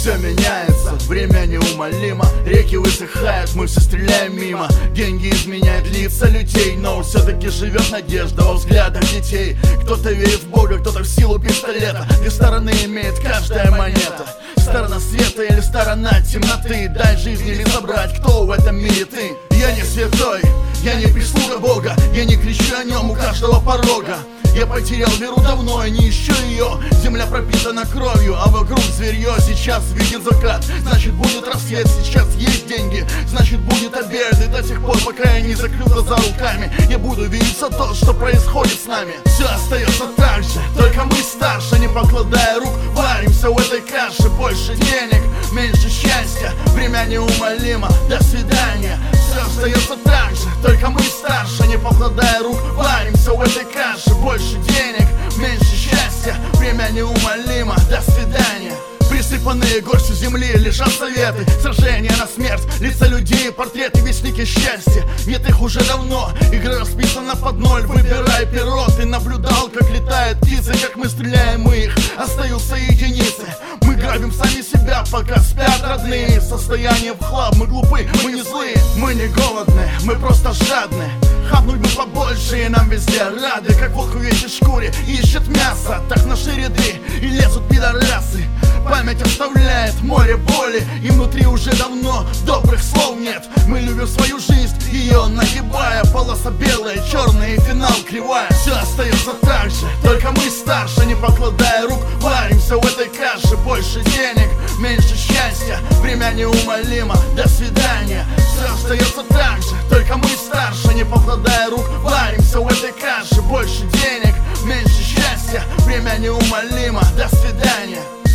все меняется, время неумолимо. Реки высыхают, мы все стреляем мимо. Деньги изменяют лица людей, но все-таки живет надежда во взглядах детей. Кто-то верит в Бога, кто-то в силу пистолета. Две стороны имеет каждая монета: сторона света или сторона темноты. Дай жизни или забрать, кто в этом мире ты. Я не святой, я не прислуга Бога, я не кричу о нем у каждого порога. Я потерял веру давно и не ищу ее. Земля пропитана кровью, а вокруг зверье. Сейчас видит закат, значит будет рассвет. Сейчас есть деньги, значит будет обед. И до тех пор, пока я не закрыл глаза руками, я буду видеть все то, что происходит с нами. Все остается так же, только мы старше. Не покладая рук, варимся в этой каше. Больше денег, меньше счастья, время неумолимо. До свидания. Все остается так же, только мы старше. Не покладая рук, варимся в этой каше. Больше денег, меньше счастья, время неумолимо. До свидания. Присыпанные горстью земли лежат советы, сражения на смерть, лица людей, портреты, вестники счастья. Нет их уже давно, игра расписана под ноль. Выбирай перо, ты наблюдал, как летают птицы, как мы стреляем, и их остаются единицы. Мы грабим сами себя, пока спят родные. Состояние в хлам, мы глупы, мы не злые, мы не голодные, мы просто жадные. Хапнуть бы побольше, и нам везде рады. Как волк в овечьей шкуре ищет мясо, так наши ряды и лезут пидорасы. Память оставляет море боли, и внутри уже давно добрых слов нет. Мы любим свою жизнь, ее нагибая. Полоса белая, черная и финал кривая. Все остается так же, только мы старше. Не покладая рук, варимся в этой каше. Больше денег, меньше счастья, время неумолимо. До свидания. Все остается так же, только мы старше. Не покладая рук, варимся в этой каше. Больше денег, меньше счастья, время неумолимо. До свидания.